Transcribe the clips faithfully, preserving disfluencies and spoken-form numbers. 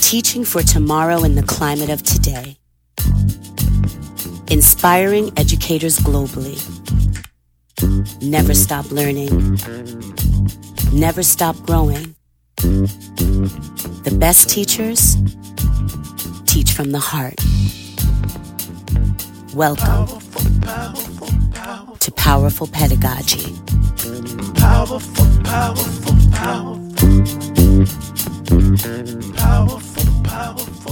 Teaching for tomorrow in the climate of today. Inspiring educators globally. Never stop learning. Never stop growing. The best teachers teach from the heart. Welcome to Powerful Pedagogy. Powerful, powerful, powerful. Powerful, powerful,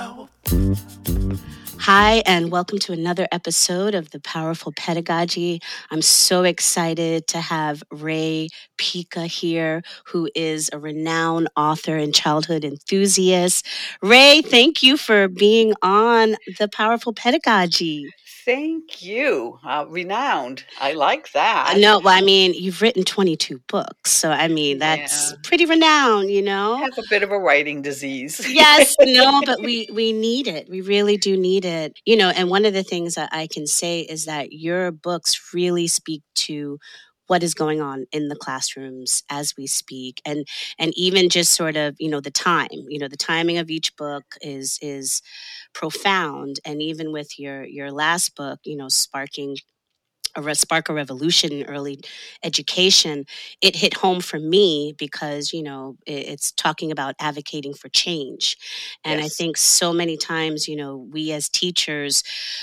powerful. Hi, and welcome to another episode of the Powerful Pedagogy. I'm so excited to have Ray Pica here, who is a renowned author and childhood enthusiast. Ray, thank you for being on the Powerful Pedagogy. Thank you. Uh, renowned. I like that. No, well, I mean, you've written twenty-two books. So, I mean, that's Yeah. pretty renowned, you know? I have a bit of a writing disease. Yes, no, but we, we need it. We really do need it. You know, and one of the things that I can say is that your books really speak to what is going on in the classrooms as we speak, and and even just sort of, you know, the time, you know, the timing of each book is is profound. And even with your your last book, you know, sparking a re- spark a revolution in early education, it hit home for me because, you know, it, it's talking about advocating for change. And I Yes. think so many times, you know, we as teachers,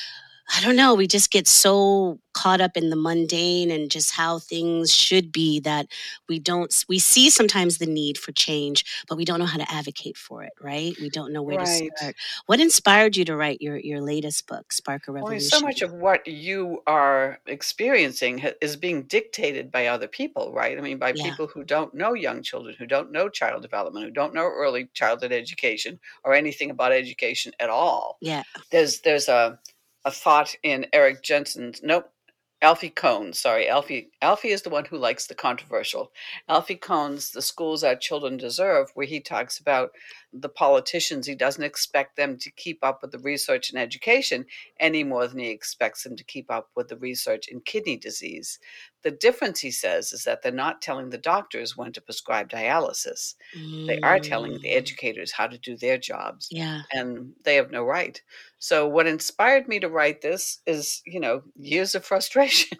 I don't know, we just get so caught up in the mundane and just how things should be that we don't, we see sometimes the need for change, but we don't know how to advocate for it, right? We don't know where to Right. start. What inspired you to write your, your latest book, Spark a Well, I mean, so Revolution? much of what you are experiencing ha- is being dictated by other people, right? I mean, by Yeah, people who don't know young children, who don't know child development, who don't know early childhood education or anything about education at all. yeah. There's there's a a thought in Eric Jensen's nope. Alfie Kohn, sorry, Alfie. Alfie is the one who likes the controversial. Alfie Kohn's "The Schools Our Children Deserve," where he talks about the politicians. He doesn't expect them to keep up with the research in education any more than he expects them to keep up with the research in kidney disease. The difference, he says, is that they're not telling the doctors when to prescribe dialysis. They are telling the Mm, educators how to do their jobs, yeah. and they have no right. So what inspired me to write this is, you know, years of frustration.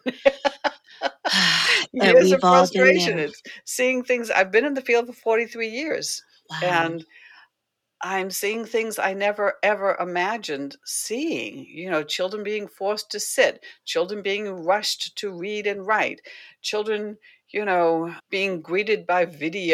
Uh, Years of we've all been frustration. there. It's seeing things. I've been in the field for forty-three years, Wow. and I'm seeing things I never ever imagined seeing. You know, children being forced to sit, children being rushed to read and write, children, you know, being greeted by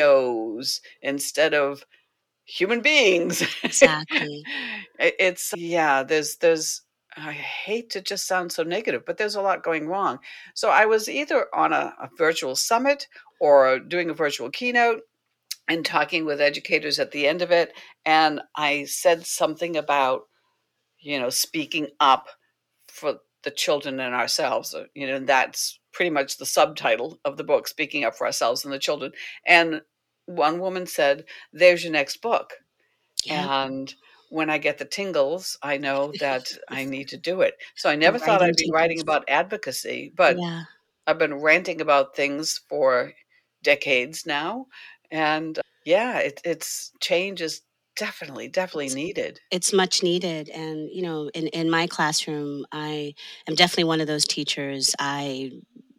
videos instead of human beings. Exactly. It- it's yeah, there's there's I hate to just sound so negative, but there's a lot going wrong. So I was either on a, a virtual summit or doing a virtual keynote and talking with educators at the end of it, and I said something about, you know, speaking up for the children and ourselves. uh, You know, and that's pretty much the subtitle of the book, Speaking Up for Ourselves and the Children. And one woman said, "There's your next book." Yep. And when I get the tingles, I know that I need to do it. So I The never thought writing I'd be writing tingles. about advocacy, but Yeah. I've been ranting about things for decades now. And uh, yeah, it, it's change is definitely, definitely It's needed. it's much needed. And, you know, in, in my classroom, I am definitely one of those teachers. I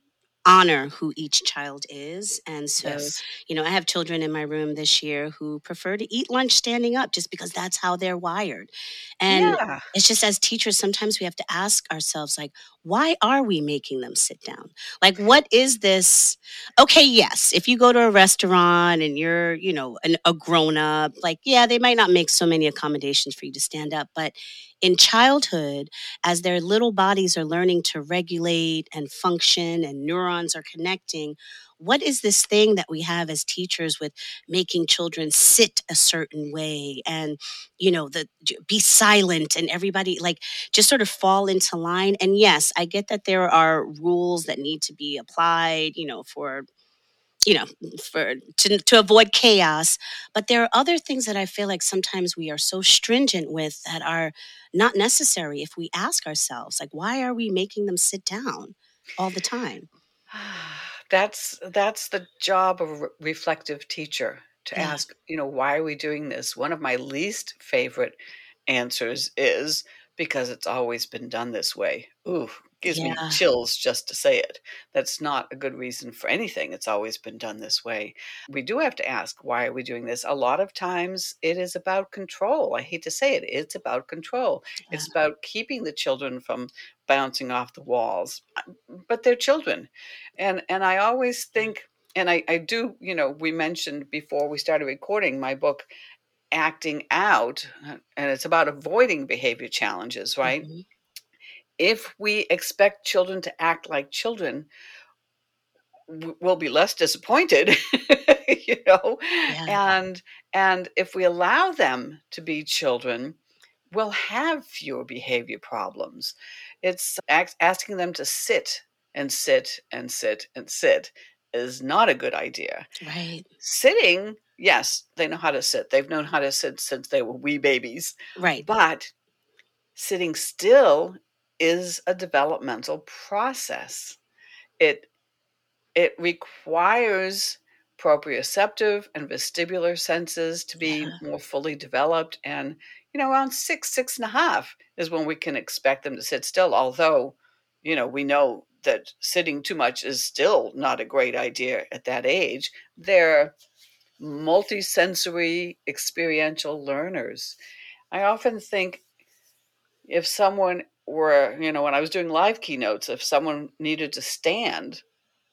honor who each child is. And so, Yes. you know, I have children in my room this year who prefer to eat lunch standing up just because that's how they're wired. And Yeah. it's just as teachers, sometimes we have to ask ourselves, like, why are we making them sit down? Like, what is this? Okay, yes, if you go to a restaurant and you're, you know, an, a grown up, like, yeah, they might not make so many accommodations for you to stand up. But in childhood, as their little bodies are learning to regulate and function and neurons are connecting, what is this thing that we have as teachers with making children sit a certain way and, you know, the be silent and everybody like just sort of fall into line? And yes, I get that there are rules that need to be applied, you know, for you know for to, to avoid chaos, but there are other things that I feel like sometimes we are so stringent with that are not necessary if we ask ourselves, like, why are we making them sit down all the time? That's that's the job of a re- reflective teacher. to Yeah. ask, you know, why are we doing this? One of my least favorite answers is because it's always been done this way. Ooh, gives me Yeah. chills just to say it. That's not a good reason for anything. It's always been done this way. We do have to ask, why are we doing this? A lot of times it is about control. I hate to say it, it's about control. Yeah. It's about keeping the children from bouncing off the walls. Uh, But they're children. And and I always think, and I, I do, you know, we mentioned before we started recording my book, Acting Out, uh, and it's about avoiding behavior challenges, right? Mhm. If we expect children to act like children, w- we'll be less disappointed, you know? Yeah. And and if we allow them to be children, we'll have fewer behavior problems. It's ax- asking them to sit and sit and sit and sit is not a good idea. Right. Sitting, yes, they know how to sit. They've known how to sit since they were wee babies. Right. But sitting still is a developmental process. It it requires proprioceptive and vestibular senses to be Yeah. more fully developed. And, you know, around six, six and a half is when we can expect them to sit still. Although, you know, we know that sitting too much is still not a great idea at that age. They're multisensory experiential learners. I often think if someone were, you know, when I was doing live keynotes, if someone needed to stand,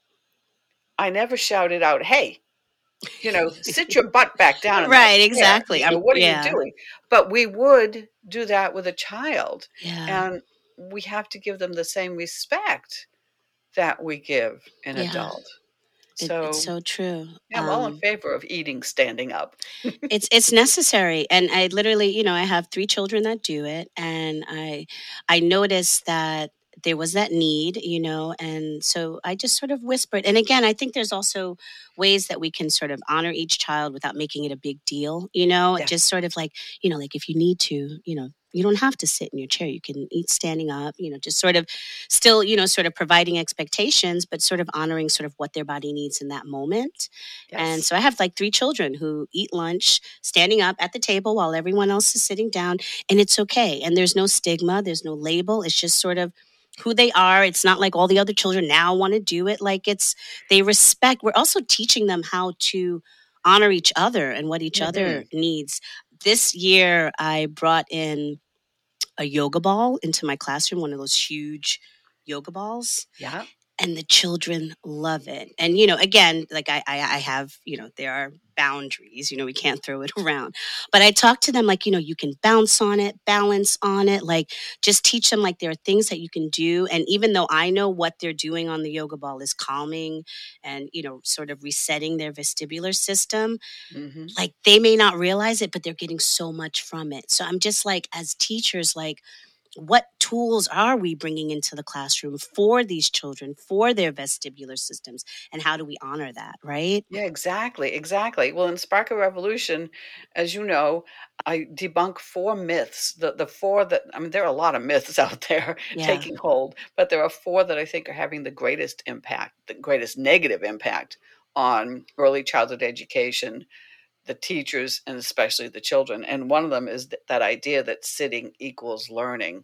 I never shouted out, "Hey, you know, sit your butt back down in that Right, chair. exactly. You know, I'm what are you yeah. doing?" But we would do that with a child, Yeah. and we have to give them the same respect that we give an Yeah. adult. It, it's So, so true. yeah, I'm all in Um favor of eating standing up. it's it's necessary, and I literally, you know, I have three children that do it, and I I noticed that there was that need, you know, and so I just sort of whispered. And again, I think there's also ways that we can sort of honor each child without making it a big deal, you know, Yeah. just sort of like, you know, like if you need to, you know, you don't have to sit in your chair. You can eat standing up, you know, just sort of still, you know, sort of providing expectations, but sort of honoring sort of what their body needs in that moment. And Yes. so I have like three children who eat lunch standing up at the table while everyone else is sitting down, and it's okay. And there's no stigma, there's no label. It's just sort of who they are. It's not like all the other children now want to do it. Like it's, they respect. We're also teaching them how to honor each other and what each other Mhm. needs. This year, I brought in a yoga ball into my classroom, one of those huge yoga balls, Yeah. and the children love it. And you know, again, like I, I i have, you know, there are boundaries, you know, we can't throw it around, but I talk to them like, you know, you can bounce on it, balance on it, like just teach them like there are things that you can do. And even though I know what they're doing on the yoga ball is calming and, you know, sort of resetting their vestibular system, Mhm. like they may not realize it, but they're getting so much from it. So I'm just like, as teachers, like what tools are we bringing into the classroom for these children, for their vestibular systems, and how do we honor that, right? Yeah, exactly, exactly. Well, in Spark a Revolution, as you know, I debunk four myths. The the four that, I mean, there are a lot of myths out there Yeah. taking hold, but there are four that I think are having the greatest impact, the greatest negative impact on early childhood education, the teachers, and especially the children. And one of them is th- that idea that sitting equals learning.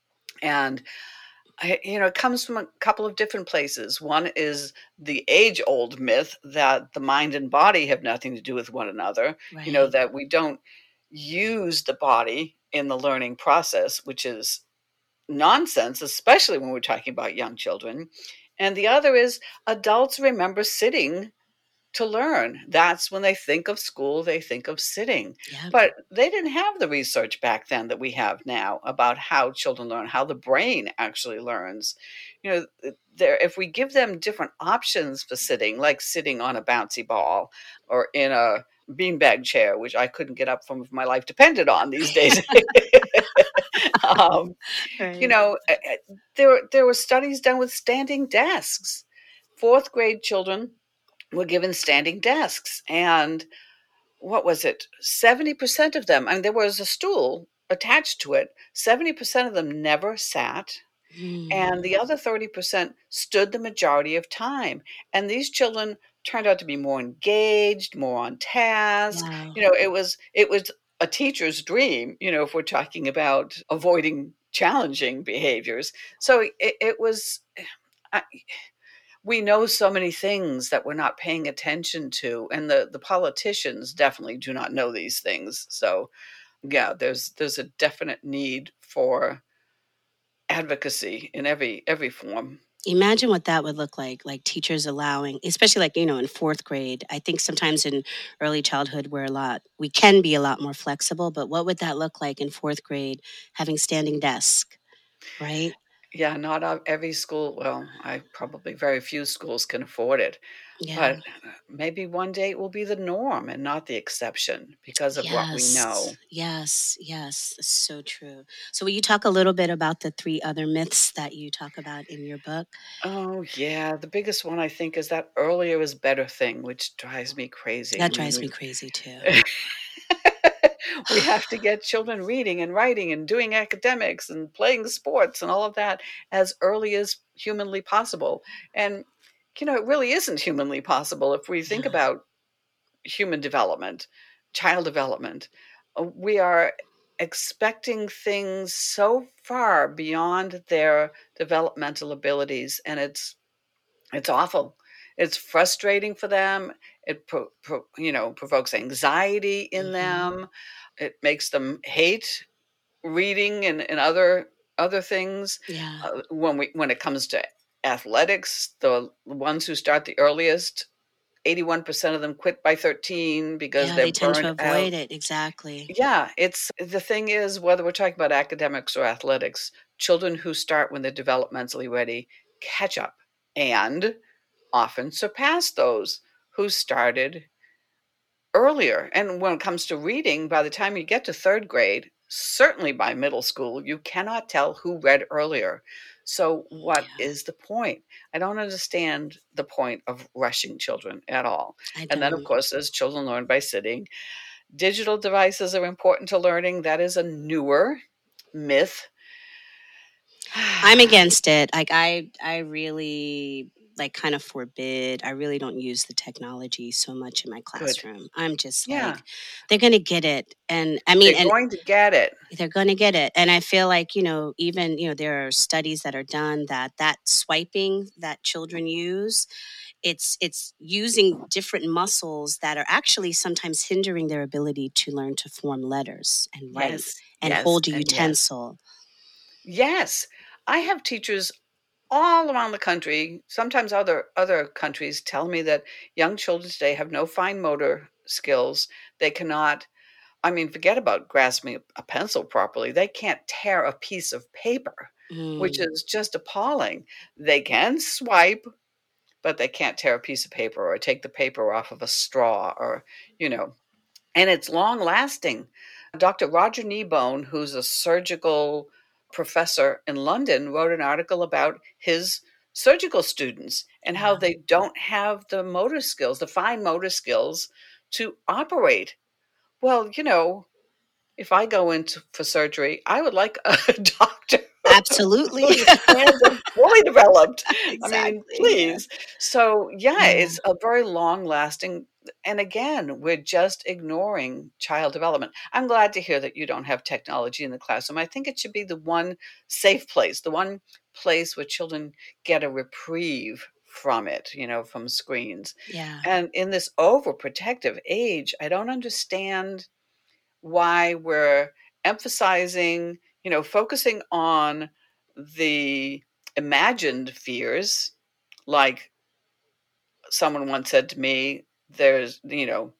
And I, you know, it comes from a couple of different places. One is the age old myth that the mind and body have nothing to do with one another, you know, Right. that we don't use the body in the learning process, which is nonsense, especially when we're talking about young children. And the other is adults remember sitting to learn. That's when they think of school, they think of sitting. Yeah. But they didn't have the research back then that we have now about how children learn, how the brain actually learns. You know, th- there if we give them different options for sitting, like sitting on a bouncy ball or in a beanbag chair, which I couldn't get up from if my life depended on these days. um, you Right. know, uh, uh, there there were studies done with standing desks. Fourth grade children were given standing desks. And what was it? seventy percent of them, I mean, there was a stool attached to it. seventy percent of them never sat. Mm. And the other thirty percent stood the majority of time. And these children turned out to be more engaged, more on task. Wow. You know, it was it was a teacher's dream, you know, if we're talking about avoiding challenging behaviors. So it, it was, I, we know so many things that we're not paying attention to, and the the politicians definitely do not know these things. So yeah, there's there's a definite need for advocacy in every every form. Imagine what that would look like, like teachers allowing, especially like, you know, in fourth grade. I think sometimes in early childhood, we're a lot, we can be a lot more flexible, but what would that look like in fourth grade, having standing desk, right? Yeah, not of every school, well, I probably very few schools can afford it, Yeah. but uh, maybe one day it will be the norm and not the exception because of what we Yes. know. Yes. Yes. So true. So, will you talk a little bit about the three other myths that you talk about in your book? Oh, yeah, the biggest one I think is that earlier is better thing, which drives me crazy. I That mean, drives me we crazy too. we have to get children reading and writing and doing academics and playing sports and all of that as early as humanly possible. And, you know, it really isn't humanly possible if we think Yeah. about human development, child development. Uh, We are expecting things so far beyond their developmental abilities, and it's it's awful. It's frustrating for them. It pro, pro, you know provokes anxiety in Hmm. them. It makes them hate reading and, and other other things. Yeah. Uh, when we when it comes to athletics, the ones who start the earliest, eighty-one percent of them quit by thirteen because Yeah. they're They tend to burned out. avoid it. Exactly. Yeah, it's the thing is, whether we're talking about academics or athletics, children who start when they're developmentally ready catch up and often surpass those who started earlier. And when it comes to reading, by the time you get to third grade, certainly by middle school, you cannot tell who read earlier. So, what Yeah. is the point? I don't understand the point of rushing children at all. I And then, of don't. course, as children learn by sitting, digital devices are important to learning. That is a newer myth. I'm against it. Like I I really like kind of forbid. I really don't use the technology so much in my Good. classroom. I'm just Yeah, like they're going to get it. And I mean they're and going to get it. they're going to get it. And I feel like, you know, even, you know, there are studies that are done that that swiping that children use, it's it's using different muscles that are actually sometimes hindering their ability to learn to form letters and write Yes, and yes, hold a and yes. utensil. Yes. I have teachers all around the country, sometimes other other countries, tell me that young children today have no fine motor skills. They cannot, I mean, forget about grasping a a pencil properly. They can't tear a piece of paper, which Mm, is just appalling. They can swipe, but they can't tear a piece of paper or take the paper off of a straw or, you know, and it's long lasting. Doctor Roger Kneebone, who's a surgical professor in London, wrote an article about his surgical students and how yeah. they don't have the motor skills, the fine motor skills to operate. Well, you know, if I go into for surgery, I would like a doctor Absolutely. whose hands are fully developed. I mean, Exactly, yeah. please. So, yeah, Yeah, it's a very long-lasting, and again, we're just ignoring child development. I'm glad to hear that you don't have technology in the classroom. I think it should be the one safe place, the one place where children get a reprieve from it, you know, from screens. yeah. And in this overprotective age, I don't understand why we're emphasizing, you know, focusing on the imagined fears. Like someone once said to me, there's, you know,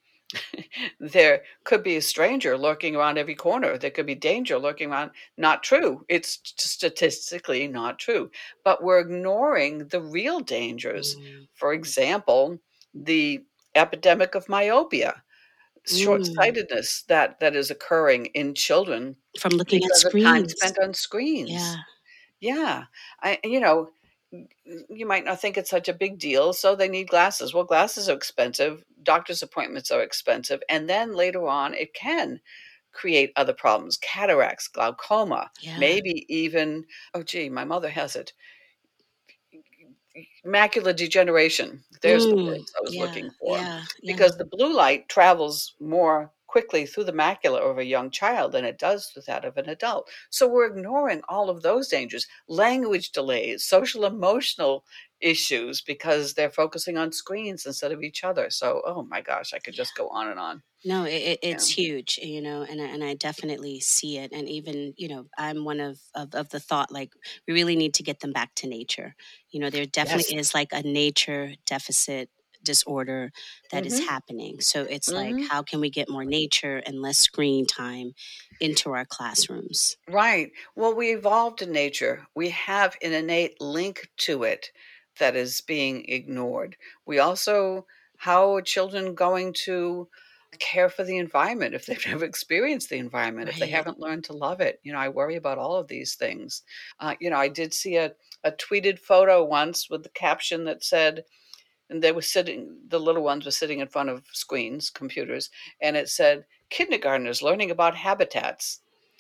there could be a stranger lurking around every corner. There could be danger lurking around. Not true. It's statistically not true. But we're ignoring the real dangers. Mm, For example, the epidemic of myopia, mm. short-sightedness that that is occurring in children From looking at because of time screens. spent on screens. Yeah. Yeah. I you know, y you might not think it's such a big deal, so they need glasses. Well, glasses are expensive, doctor's appointments are expensive, and then later on, it can create other problems, cataracts, glaucoma, Yeah. maybe even oh, gee, my mother has it, macular degeneration. There's the Mm, words I was yeah, looking for. yeah, yeah. Because the blue light travels more quickly through the macula of a young child than it does through that of an adult. So we're ignoring all of those dangers, language delays, social emotional issues, because they're focusing on screens instead of each other. So, oh my gosh, I could Yeah. just go on and on. No, it, it, Yeah. it's huge, you know, and I, and I definitely see it. And even, you know, I'm one of, of of the thought like we really need to get them back to nature. You know, there Yes. definitely is like a nature deficit disorder that is Mm-hmm. happening. So it's like, Mm-hmm. how can we get more nature and less screen time into our classrooms? Right. Well, we evolved in nature. We have an innate link to it that is being ignored. We also, how are children going to care for the environment if they've never experienced the environment, if they Right. haven't learned to love it? You know, I worry about all of these things. Uh, you know, I did see a, a tweeted photo once with the caption that said, and they were sitting, the little ones were sitting in front of screens, computers, and it said, kindergartners learning about habitats.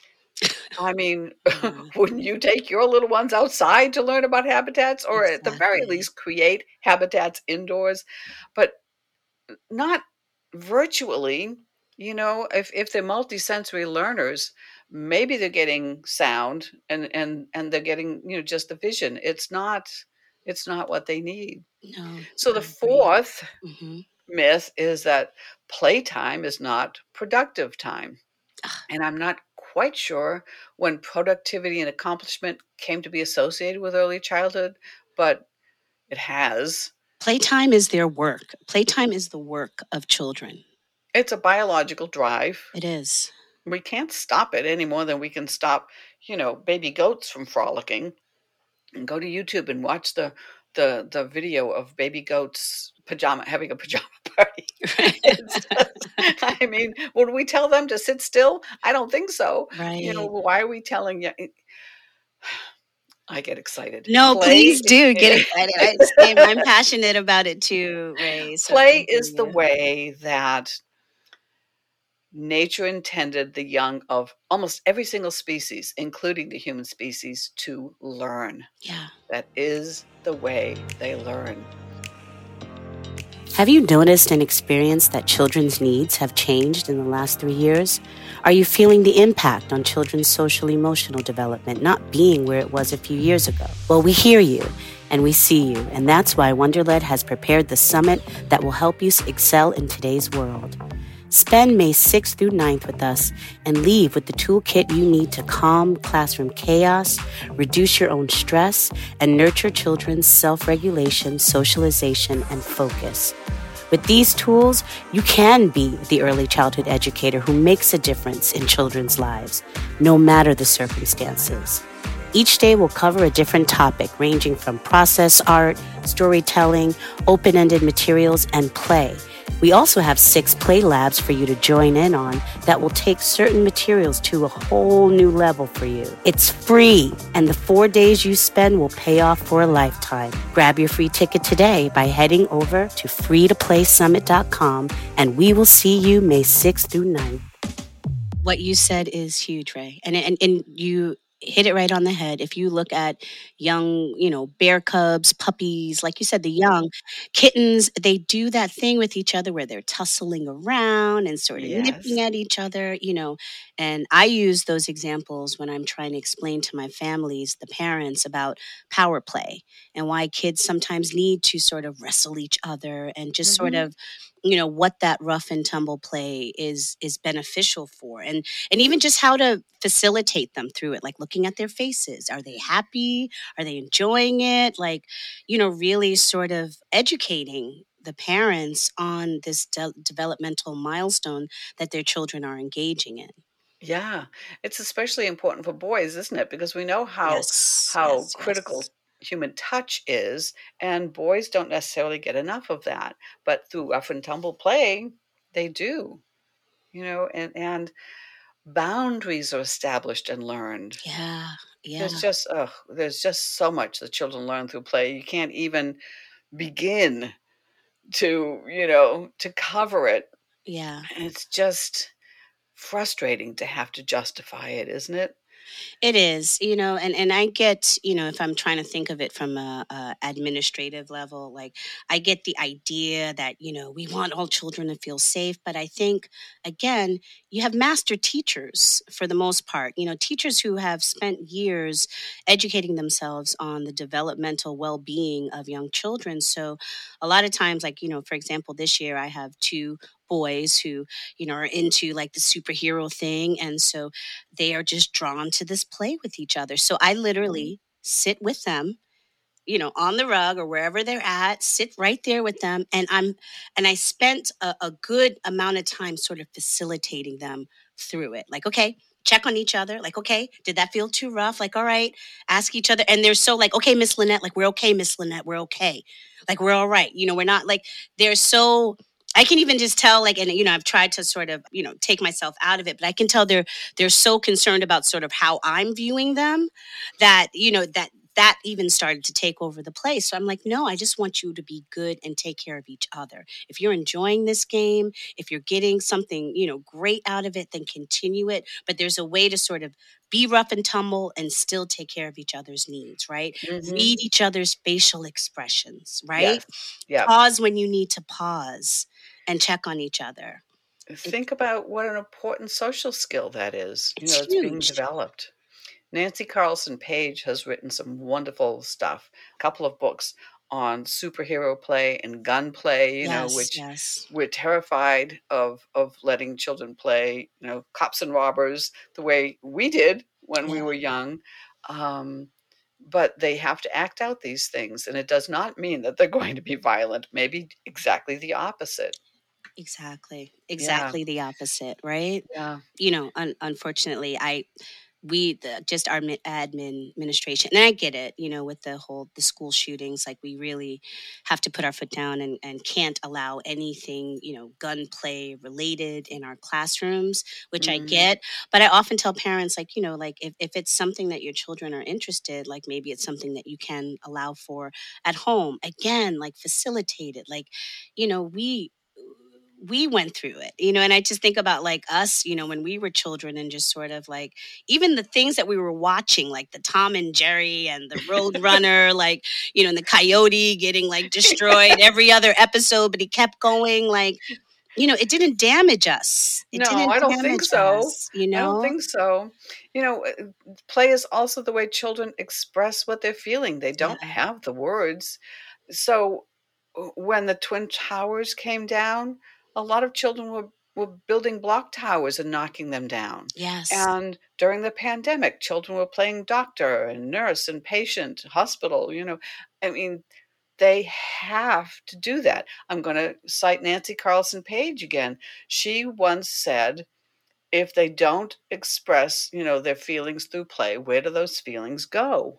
I mean, Yeah, wouldn't you take your little ones outside to learn about habitats, or at the very exactly. least create habitats indoors? But not virtually. You know, if if they're multisensory learners, maybe they're getting sound and and and they're getting, you know, just the vision. It's not it's not what they need. No, So the I agree. fourth Hmm. myth is that playtime is not productive time. And I'm not quite sure when productivity and accomplishment came to be associated with early childhood, but it has. Playtime is their work. Playtime is the work of children. It's a biological drive. It is. We can't stop it any more than we can stop, you know, baby goats from frolicking. And go to YouTube and watch the the the video of baby goats pajama having a pajama party. It's just, I mean, would we tell them to sit still? I don't think so. You know, Right. why are we telling you? I get excited. No, Play please do get excited. I same, I'm passionate about it too, Ray, so I play hear is the you. way that nature intended the young of almost every single species, including the human species, to learn. Yeah. That is the way they learn. Have you noticed and experienced that children's needs have changed in the last three years? Are you feeling the impact on children's social emotional development not being where it was a few years ago? Well, we hear you and we see you, and that's why Wonderled has prepared the summit that will help you excel in today's world. Spend May sixth through ninth with us and leave with the toolkit you need to calm classroom chaos, reduce your own stress, and nurture children's self-regulation, socialization, and focus. With these tools, you can be the early childhood educator who makes a difference in children's lives, no matter the circumstances. Each day will cover a different topic ranging from process art, storytelling, open-ended materials, and play. We also have six play labs for you to join in on that will take certain materials to a whole new level for you. It's free, and the four days you spend will pay off for a lifetime. Grab your free ticket today by heading over to free to play summit dot com, and we will see you May sixth through ninth. What you said is huge, Ray. And, and, and you hit it right on the head. If you look at young, you know, bear cubs, puppies, like you said, the young kittens, they do that thing with each other where they're tussling around and sort of Yes. nipping at each other, you know. And I use those examples when I'm trying to explain to my families, the parents, about power play and why kids sometimes need to sort of wrestle each other and just sort Mhm. of, you know, what that rough and tumble play is is beneficial for, and and even just how to facilitate them through it, like looking at their faces. Are they happy? Are they enjoying it? Like, you know, really sort of educating the parents on this de- developmental milestone that their children are engaging in. Yeah, it's especially important for boys, isn't it? Because we know how Yes, how yes, yes. critical human touch is, and boys don't necessarily get enough of that. But through rough and tumble play, they do, you know, and and boundaries are established and learned. Yeah, There's yeah, just ugh, there's just so much that children learn through play. You can't even begin to, you know, to cover it. yeah. And it's just frustrating to have to justify it, isn't it? It is, you know, and and I get, you know, if I'm trying to think of it from a, a administrative level, like I get the idea that, you know, we want all children to feel safe, but I think again, you have master teachers for the most part, you know, teachers who have spent years educating themselves on the developmental well-being of young children. So a lot of times, like, you know, for example, this year I have two boys who, you know, are into like the superhero thing, and so they are just drawn to this play with each other. So I Mhm. literally sit with them, you know, on the rug or wherever they're at, sit right there with them. And I'm, and I spent a, a good amount of time sort of facilitating them through it. Like, okay, check on each other. Like, okay, did that feel too rough? Like, all right, ask each other. And they're so like, okay, Miss Lynette, like, we're okay, Miss Lynette, we're okay. Like, we're all right. You know, we're not like, they're so, I can even just tell, like, and you know, I've tried to sort of, you know, take myself out of it, but I can tell they're they're so concerned about sort of how I'm viewing them that, you know, that that even started to take over the place. So I'm like, no, I just want you to be good and take care of each other. If you're enjoying this game, if you're getting something, you know, great out of it, then continue it. But there's a way to sort of be rough and tumble and still take care of each other's needs, right? Mhm. Read each other's facial expressions, right? Yes. Yep. Pause when you need to pause and check on each other. It, Think about what an important social skill that is, you it's know, it's being huge. developed. Nancy Carlson Page has written some wonderful stuff, a couple of books on superhero play and gun play, you know, Yes, which yes. we're terrified of of letting children play, you know, cops and robbers the way we did when we Yeah, were young. Um, but they have to act out these things, and it does not mean that they're going to be violent. Maybe exactly the opposite. exactly. Yeah, Exactly the opposite, right? yeah. You know, un- unfortunately, I we the just our mi- admin administration, and I get it. You know, with the whole the school shootings, like we really have to put our foot down and and can't allow anything, you know, gunplay related in our classrooms, which I Mhm. get. But I often tell parents, like, you know, like if if it's something that your children are interested, like maybe it's something that you can allow for at home. Again, like facilitate it, like, you know, we we went through it, you know, and I just think about like us, you know, when we were children and just sort of like even the things that we were watching, like the Tom and Jerry and the Road Runner, like, you know, and the coyote getting like destroyed every other episode, but he kept going, like, you know, it didn't damage us. It No, didn't I don't think damage so. us, you I don't know? think so. You know, uh, play is also the way children express what they're feeling. They Yeah. don't have the words. So w- when the Twin Towers came down, a lot of children were, were building block towers and knocking them down. Yes. And during the pandemic, children were playing doctor and nurse and patient, hospital, you know. I mean, they have to do that. I'm going to cite Nancy Carlson Page again. She once said, if they don't express, you know, their feelings through play, where do those feelings go?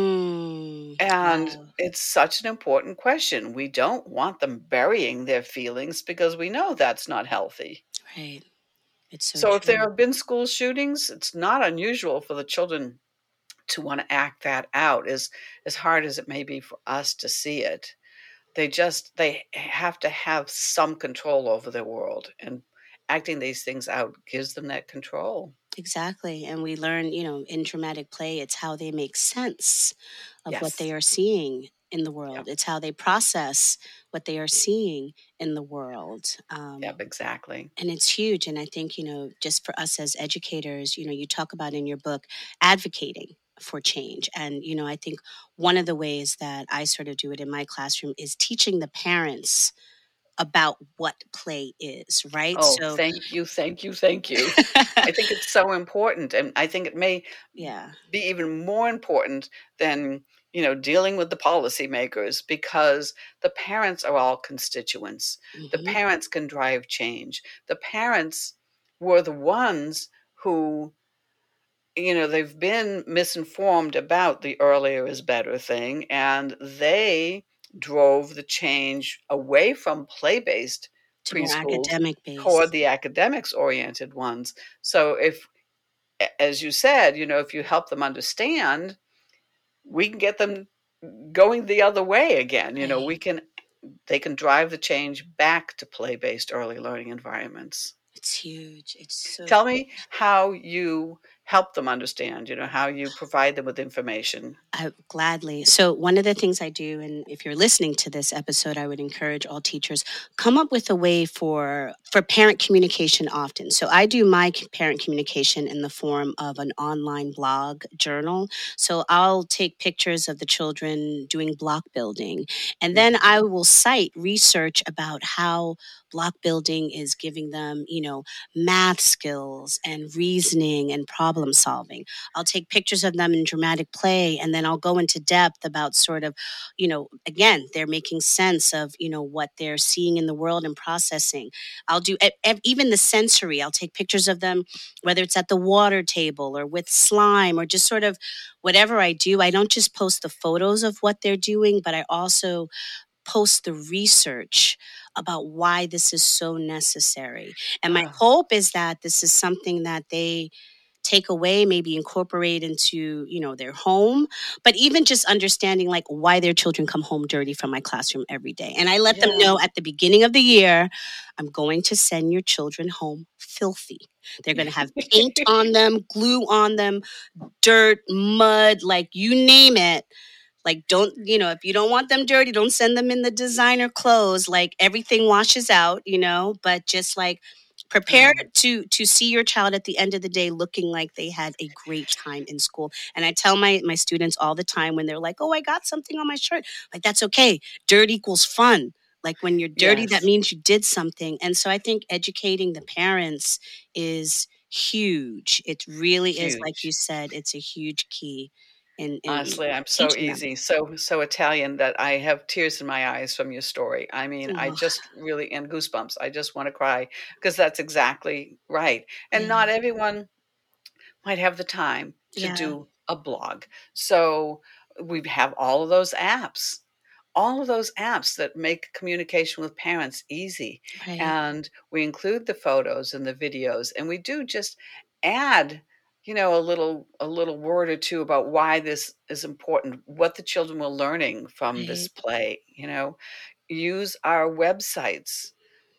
Mm. And Wow. it's such an important question. We don't want them burying their feelings because we know that's not healthy. Right. It's so So if there true. have been school shootings, it's not unusual for the children to want to act that out, as as hard as it may be for us to see it. They just they have to have some control over their world, and acting these things out gives them that control. Exactly. And we learn, you know, in dramatic play, it's how they make sense of what Yes. they are seeing in the Yep. world. It's how they process what they are seeing in the world. Um, Yep, exactly. and it's huge. And I think, you know, just for us as educators, you know, you talk about in your book advocating for change. And, you know, I think one of the ways that I sort of do it in my classroom is teaching the parents about what play is, right? Oh, So, thank you, thank you, thank you. I think it's so important, and I think it may yeah. be even more important than, you know, dealing with the policymakers, because the parents are all constituents. The Hmm. parents can drive change. The parents were the ones who, you know, they've been misinformed about the earlier is better thing, and they drove the change away from play-based To more preschools academic toward based. the academics-oriented ones. So if, a as you said, you know, if you help them understand, we can get them going the other way again. You know, we Right. can they can drive the change back to play-based early learning environments. It's huge. It's so Tell me huge. how you help them understand, you know, how you provide them with information? I gladly. So one of the things I do, and if you're listening to this episode, I would encourage all teachers come up with a way for for parent communication often. So I do my c- parent communication in the form of an online blog journal. So I'll take pictures of the children doing block building, and then I Mhm. will cite research about how block building is giving them, you know, math skills and reasoning and problem solving. I'll take pictures of them in dramatic play, and then I'll go into depth about sort of, you know, again, they're making sense of, you know, what they're seeing in the world and processing. I'll do e- ev- even the sensory. I'll take pictures of them, whether it's at the water table or with slime or just sort of whatever I do. I don't just post the photos of what they're doing, but I also post the research about why this is so necessary. And my Ah, hope is that this is something that they take away, maybe incorporate into, you know, their home, but even just understanding like why their children come home dirty from my classroom every day. And I let them yeah. know at the beginning of the year, I'm going to send your children home filthy. They're going to have paint on them, glue on them, dirt, mud, like you name it. Like, don't, you know, if you don't want them dirty, don't send them in the designer clothes. Like, everything washes out, you know, but just like prepare Oh, to to see your child at the end of the day looking like they had a great time in school. And I tell my my students all the time when they're like, "Oh, I got something on my shirt." Like, that's okay. Dirt equals fun. Like, when you're dirty, that yes, means you did something. And so I think educating the parents is huge. It really is, like you huge. said, it's a huge key in in Honestly, I'm so teaching them. easy, so so Italian that I have tears in my eyes from your story. I mean, I Oh, just really and goosebumps. I just wanna cry because that's exactly right. And yeah, not everyone might have the time to yeah, do a blog. So, we have all of those apps. All of those apps that make communication with parents easy, right. and we include the photos and the videos, and we do just add, you know, a little a little word or two about why this is important, what the children were learning from this Right. play, you know? Use our websites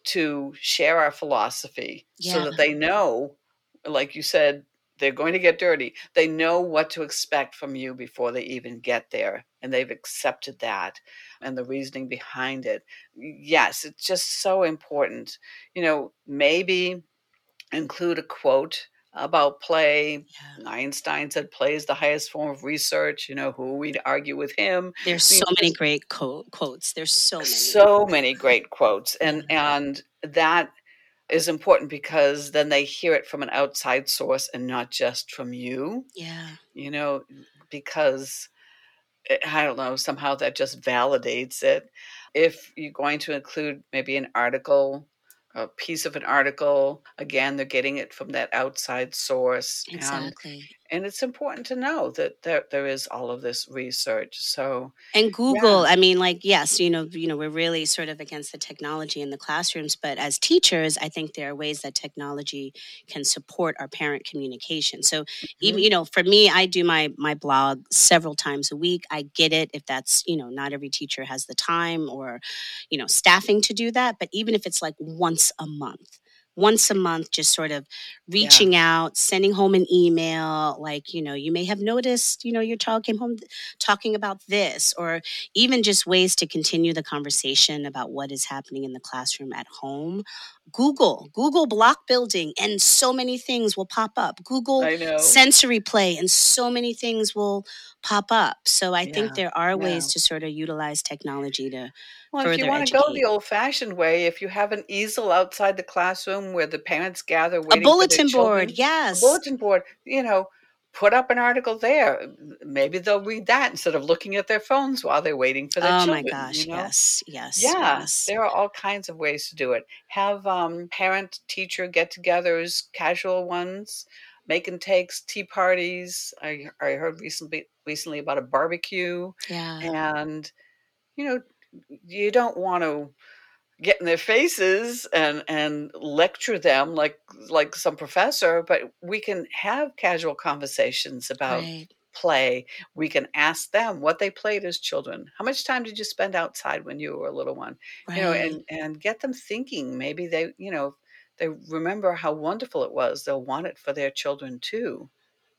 to share our philosophy so Yeah, that they know, like you said, they're going to get dirty. They know what to expect from you before they even get there, and they've accepted that and the reasoning behind it. Yes, it's just so important. You know, maybe include a quote about play. yeah. Einstein said play is the highest form of research. You know, who are we to argue with him? There's I so mean, many just great co- quotes. There's so many. so many great quotes. Yeah, And and that is important because then they hear it from an outside source and not just from you, yeah, you know, because eh, I don't know, somehow that just validates it. If you're going to include maybe an article, a piece of an article, again, they're getting it from that outside source. And exactly. and it's important to know that there, there is all of this research. So And yeah. Google, I mean, like, yes, you know, you know, we're really sort of against the technology in the classrooms, but as teachers, I think there are ways that technology can support our parent communication. So even, Mhm. you know, for me, I do my my blog several times a week. I get it if that's, you know, not every teacher has the time or, you know, staffing to do that, but even if it's like once a month. Once a month, just sort of Yeah. reaching out, sending home an email, like, you know, you may have noticed, you know, your child came home talking about this, or even just ways to continue the conversation about what is happening in the classroom at home. Google, Google block building, and so many things will pop up. Google I know. sensory play, and so many things will pop up. So I think Yeah. there are Yeah. ways to sort of utilize technology to Well, if you further wanna go educate. the old-fashioned way, if you have an easel outside the classroom where the parents gather A waiting for their bulletin board, children, a yes. bulletin board, you know, put up an article there. M maybe they'll read that instead of looking at their phones while they're waiting for their Oh my children, you gosh, know? yes, yes, Yeah, yes. there are all kinds of ways to do it. Have, um, parent-teacher get-togethers, casual ones, make and takes, tea parties. I I heard recently recently about a barbecue, Yeah, and, you know, you don't want to get in their faces and and lecture them like like some professor, but we can have casual conversations about right, play. We can ask them what they played as children. How much time did you spend outside when you were a little one? You know, right. and and get them thinking. Maybe they, you know, they remember how wonderful it was. They'll want it for their children too.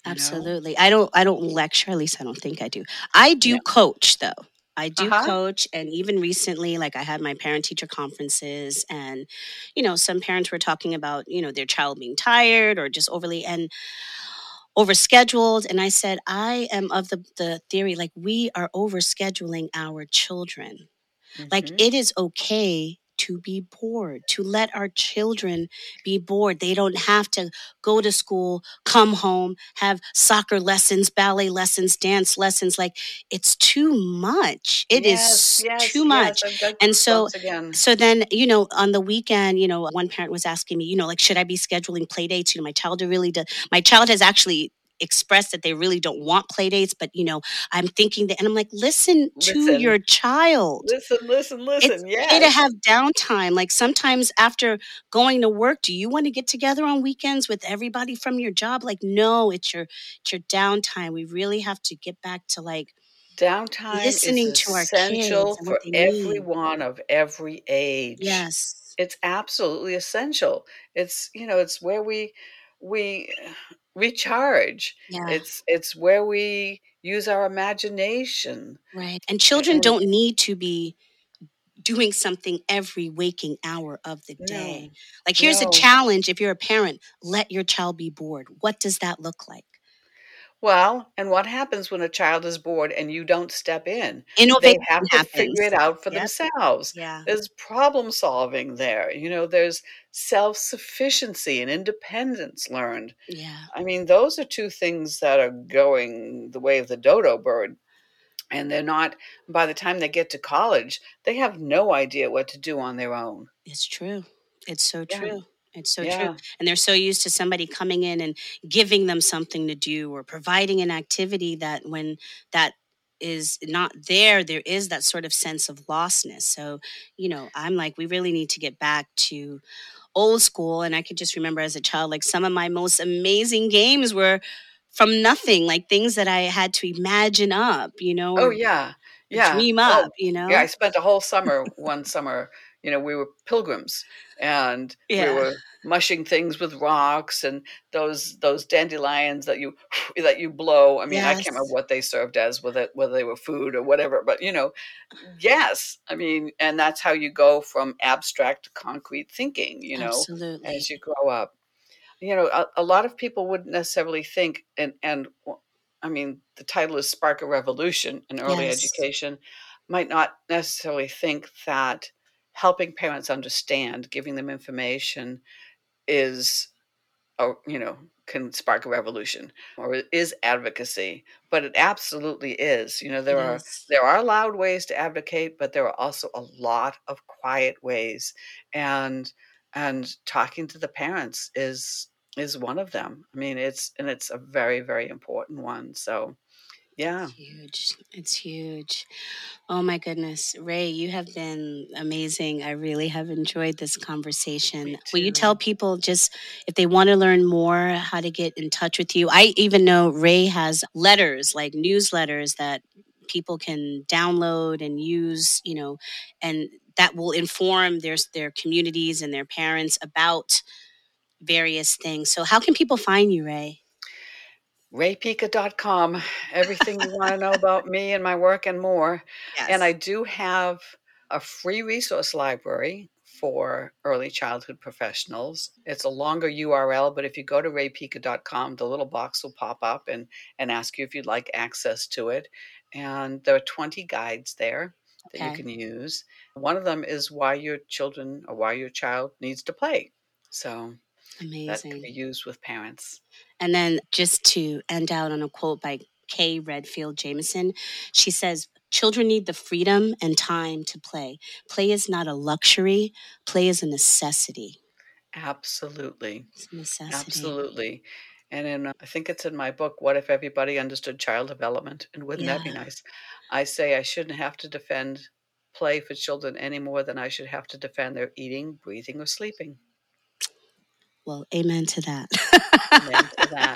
you know? Absolutely. I don't I don't lecture, at least I don't think I do. I Yeah. do coach though. I do Uh-huh. coach, and even recently like I had my parent teacher conferences, and you know some parents were talking about, you know, their child being tired or just overly and overscheduled, and I said I am of the the theory like we are overscheduling our children. Like Mhm. it is okay to be bored, to let our children be bored. They don't have to go to school, come home, have soccer lessons, ballet lessons, dance lessons. Like it's too much. It Yes, is yes, too yes, much. I've got And so goosebumps again. so then, you know, on the weekend, you know, one parent was asking me, you know, like, should I be scheduling play dates? You know, my child really does. My child has actually expressed that they really don't want play dates, but you know, I'm thinking that, and I'm like, listen to Listen, your child. listen, listen, It's listen, okay to yes. have downtime. Like sometimes after going to work, do you want to get together on weekends with everybody from your job? Like, no, it's your it's your downtime. We really have to get back to like Downtime is listening to our kids essential and what for they need. everyone of every age. Yes. It's absolutely essential. It's, you know, it's where we we recharge. Yeah. It's it's where we use our imagination. Right. And children And don't need to be doing something every waking hour of the day. no, Like here's a no. challenge if you're a parent, let your child be bored. What does that look like? Well, and what happens when a child is bored and you don't step in? They Innovation have to figure happens. it out for Yep. themselves. Yeah. There's problem solving there. You know, there's self-sufficiency and independence learned. Yeah. I mean, those are two things that are going the way of the dodo bird. And they're not, by the time they get to college, they have no idea what to do on their own. It's true. It's so Yeah, true. It's so true. yeah. And they're so used to somebody coming in and giving them something to do or providing an activity that when that is not there, there is that sort of sense of lostness. So, you know, I'm like, we really need to get back to old school. And I could just remember as a child, like some of my most amazing games were from nothing, like things that I had to imagine up, you know, Oh, or yeah. Yeah. dream up, Oh, you yeah, know? I spent a whole summer one summer, you know, we were pilgrims, and we Yeah. were mushing things with rocks and those those dandelions that you that you blow. I mean, I can't remember Yes. what they served as, whether whether they were food or whatever, but, you know, yes, I mean, and that's how you go from abstract to concrete thinking, you know, Absolutely. as you grow up. You know, a, a lot of people wouldn't necessarily think, and and w- I mean, the title is Spark a Revolution in Early Yes. Education, might not necessarily think that helping parents understand, giving them information is, or you know, can spark a revolution or it is advocacy, but it absolutely is. You know, It there are is. there are loud ways to advocate, but there are also a lot of quiet ways, and and talking to the parents is is one of them. I mean, it's and it's a very, very important one. So It's yeah, huge. It's huge. Oh my goodness. Ray, you have been amazing. I really have enjoyed this conversation. me Will you tell too. people just if they want to learn more how to get in touch with you? I even know Ray has letters, like newsletters that people can download and use, you know, and that will inform their their communities and their parents about various things. So how can people find you, Ray? ray pika dot com, everything you want to know about me and my work and more. And I Yes. do have a free resource library for early childhood professionals. It's a longer U R L, but if you go to ray pika dot com, the little box will pop up and, and ask you if you'd like access to it. And there are twenty guides there that you Okay. can use. One of them is why your children or why your child needs to play. So that can Amazing. be used with parents. And then just to end out on a quote by Kay Redfield Jameson, she says, children need the freedom and time to play. Play is not a luxury, play is a necessity. Absolutely. It's a necessity. Absolutely. And in, uh, I think it's in my book, What If Everybody Understood Child Development? And wouldn't that be Yeah. nice? I say I shouldn't have to defend play for children any more than I should have to defend their eating, breathing, or sleeping. Well, amen to that. Amen to that.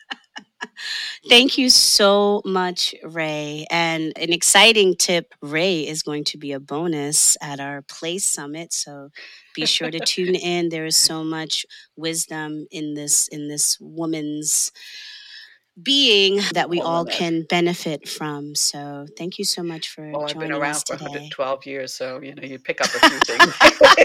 Thank you so much, Ray. And an exciting tip, Ray is going to be a bonus at our Place Summit. So be sure to tune in. There is so much wisdom in this in this woman's being that we Well, all Lynette. can benefit from. So thank you so much for Well, I've been joining around us for today. one hundred twelve years, so you know you pick up a few things.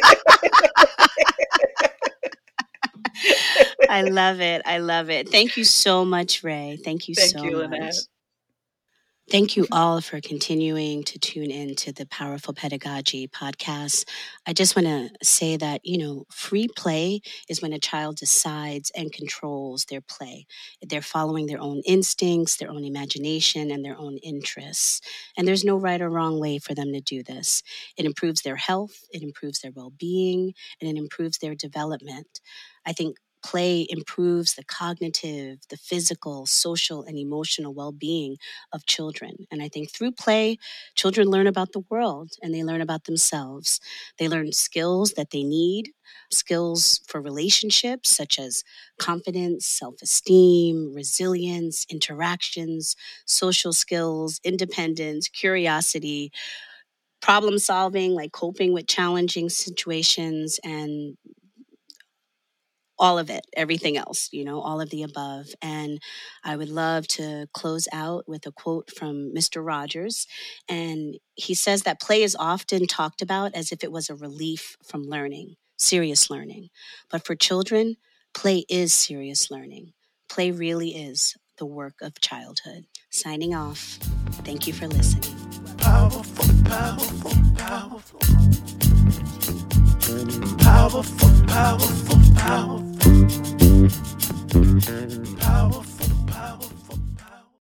I love it. I love it. Thank you so much, Ray. Thank you Thank so you, much. Lynette. Thank you all for continuing to tune in to the Powerful Pedagogy podcast. I just want to say that, you know, free play is when a child decides and controls their play. They're following their own instincts, their own imagination, and their own interests. And there's no right or wrong way for them to do this. It improves their health, it improves their well being, and it improves their development. I think play improves the cognitive, the physical, social, and emotional well being of children. And I think through play, children learn about the world and they learn about themselves. They learn skills that they need, skills for relationships such as confidence, self esteem, resilience, interactions, social skills, independence, curiosity, problem solving, like coping with challenging situations, and all of it, everything else, you know, all of the above. And I would love to close out with a quote from Mister Rogers. And he says that play is often talked about as if it was a relief from learning, serious learning. But for children, play is serious learning. Play really is the work of childhood. Signing off. Thank you for listening. Powerful, powerful, powerful. Powerful, powerful.